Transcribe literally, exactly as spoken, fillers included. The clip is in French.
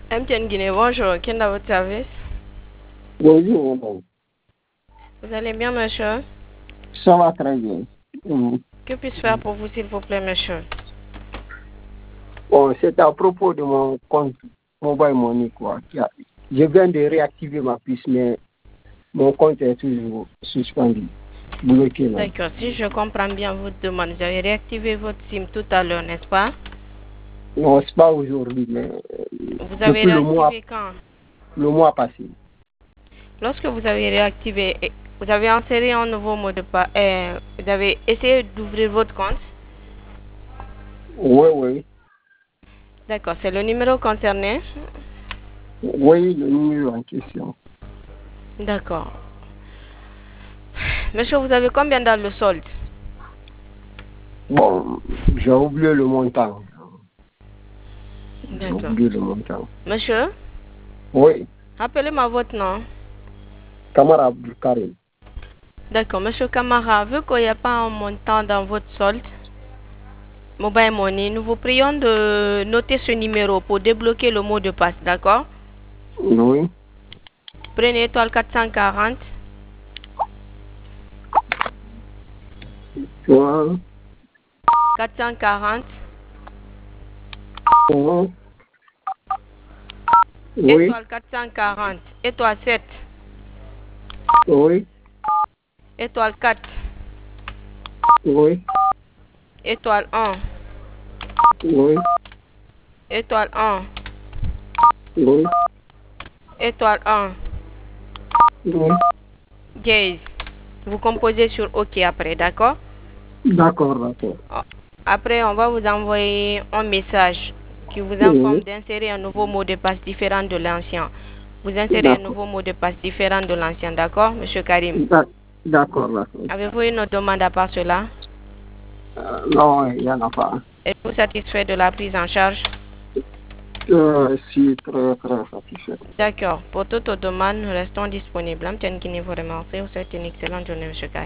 M T N Guinée, bonjour. Qui est dans votre service? Bonjour, madame. Vous allez bien, monsieur? Ça va très bien. Mm. Que puis-je faire pour vous, s'il vous plaît, monsieur? Bon, c'est à propos de mon compte Mobile Money, quoi. qui a- Je viens de réactiver ma puce, mais mon compte est toujours suspendu, bloqué là. D'accord. Si je comprends bien votre demande, vous avez réactivé votre SIM tout à l'heure, n'est-ce pas? Non, c'est pas aujourd'hui, mais Vous avez depuis le mois, réactivé quand? le mois passé. Lorsque vous avez réactivé, eh, vous avez inséré un nouveau mot de passe. Euh, vous avez essayé d'ouvrir votre compte. Oui, oui. D'accord. C'est le numéro concerné. Oui, le numéro en question. D'accord. Monsieur, vous avez combien dans le solde? Bon, j'ai oublié le montant. J'ai D'accord. oublié le montant. Monsieur, Oui, appelez-moi votre nom. Kamara Abdulkarim. D'accord. Monsieur Camara, vu qu'il n'y a pas un montant dans votre solde, Mobile Money, nous vous prions de noter ce numéro pour débloquer le mot de passe, d'accord? Oui. Prenez étoile quatre cent quarante, Toi, quatre cent quarante, oui. Oui, étoile quatre cent quarante, étoile sept, oui, étoile quatre, oui, étoile un, oui, étoile un, oui, étoile un, oui. dièse. Vous composez sur OK après, d'accord? D'accord, d'accord. Après, on va vous envoyer un message qui vous informe Oui, d'insérer un nouveau mot de passe différent de l'ancien. Vous insérez un d'accord. nouveau mot de passe différent de l'ancien, d'accord, Monsieur Karim? D'ac- D'accord, d'accord. Avez-vous une autre demande à part cela? Euh, non, il n'y en a pas. Êtes-vous satisfait de la prise en charge? Euh, je suis très, très satisfait. D'accord. Pour toute autre demande, nous restons disponibles. M T N Guinée vous remercie. Vous souhaite une excellente journée, Monsieur Karim.